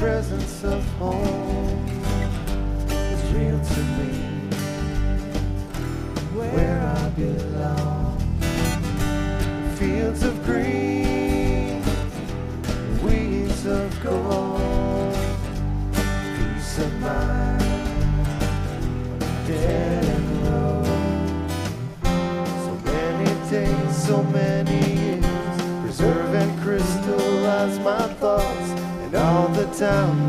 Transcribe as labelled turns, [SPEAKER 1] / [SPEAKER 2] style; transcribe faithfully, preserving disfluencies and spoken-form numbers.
[SPEAKER 1] presence of home is real to me, where I belong. Fields of green, weeds of gold, peace of mind, dead end road. So many days, so many years, preserve and crystallize my thoughts, and all the time